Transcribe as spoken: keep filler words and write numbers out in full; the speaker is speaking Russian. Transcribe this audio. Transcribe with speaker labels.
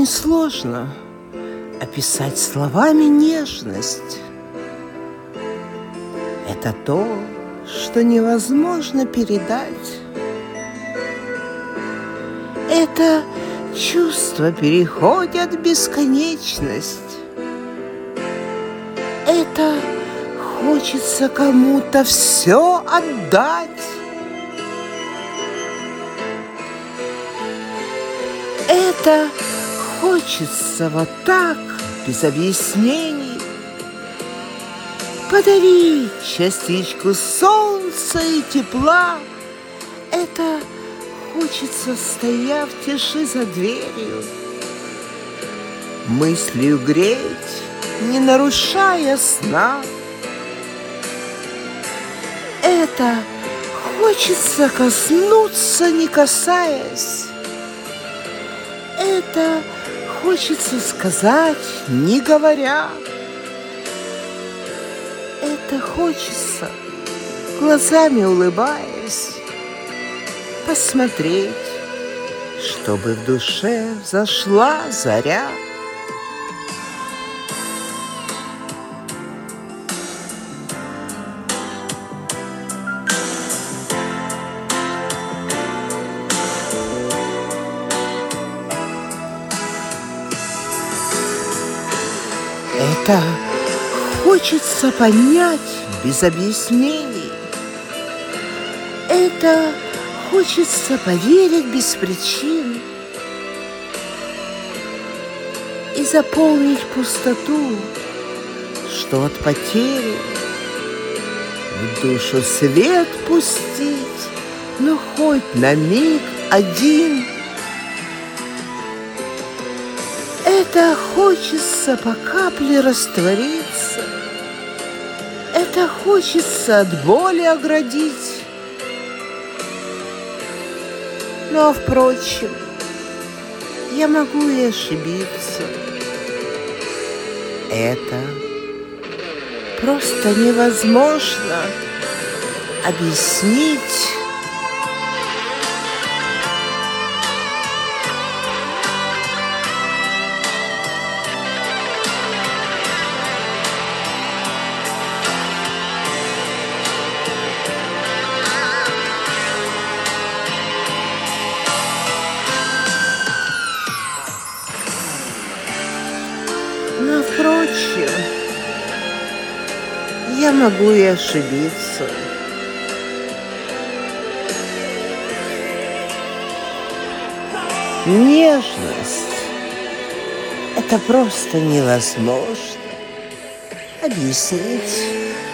Speaker 1: сложно описать словами нежность. Это то, что невозможно передать. Это чувства переходят в бесконечность. Это хочется кому-то все отдать. Это хочется вот так, без объяснений, подарить частичку солнца и тепла. Это хочется, стоя в тиши за дверью, мыслью греть, не нарушая сна. Это хочется коснуться, не касаясь. Это хочется сказать, не говоря. Это хочется, глазами улыбаясь, посмотреть, чтобы в душе взошла заря. Это хочется понять без объяснений. Это хочется поверить без причин и заполнить пустоту, что от потери в душу свет пустить, но хоть на миг один. Это хочется по капле раствориться. Это хочется от боли оградить. Но, впрочем, я могу и ошибиться. Это просто невозможно объяснить. Но, впрочем, я могу и ошибиться. Нежность — это просто невозможно объяснить.